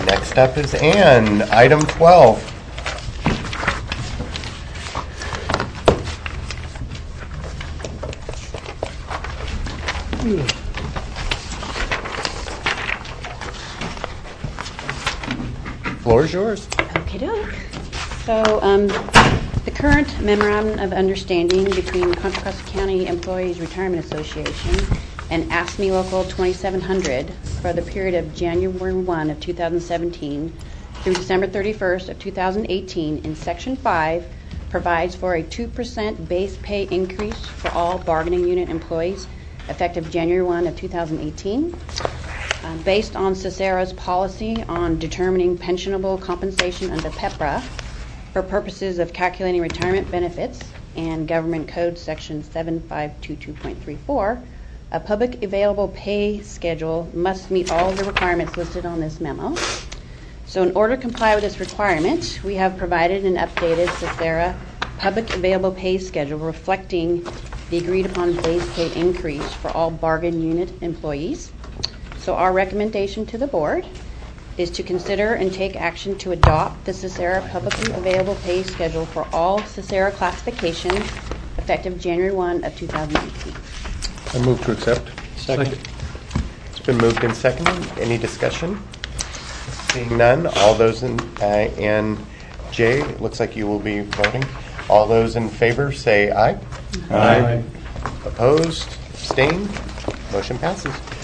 Next up is Ann, item 12. Floor is yours. Okey-doke. So the current memorandum of understanding between Contra Costa County Employees Retirement Association and AFSCME Local 2700 for the period of January 1 of 2017 through December 31st of 2018 in Section 5 provides for a 2% base pay increase for all bargaining unit employees effective January 1 of 2018. Based on CESARA's policy on determining pensionable compensation under PEPRA for purposes of calculating retirement benefits and Government Code Section 7522.34, a public available pay schedule must meet all the requirements listed on this memo. So in order to comply with this requirement, we have provided an updated CESARA public available pay schedule reflecting the agreed upon base pay increase for all bargain unit employees. So our recommendation to the board is to consider and take action to adopt the CESARA publicly available pay schedule for all CESARA classifications effective January 1 of 2018. I move to accept. Second. It's been moved and seconded. Any discussion? Seeing none, all those in, and Jay, it looks like you will be voting. All those in favor say aye. Aye. Opposed? Abstained? Motion passes.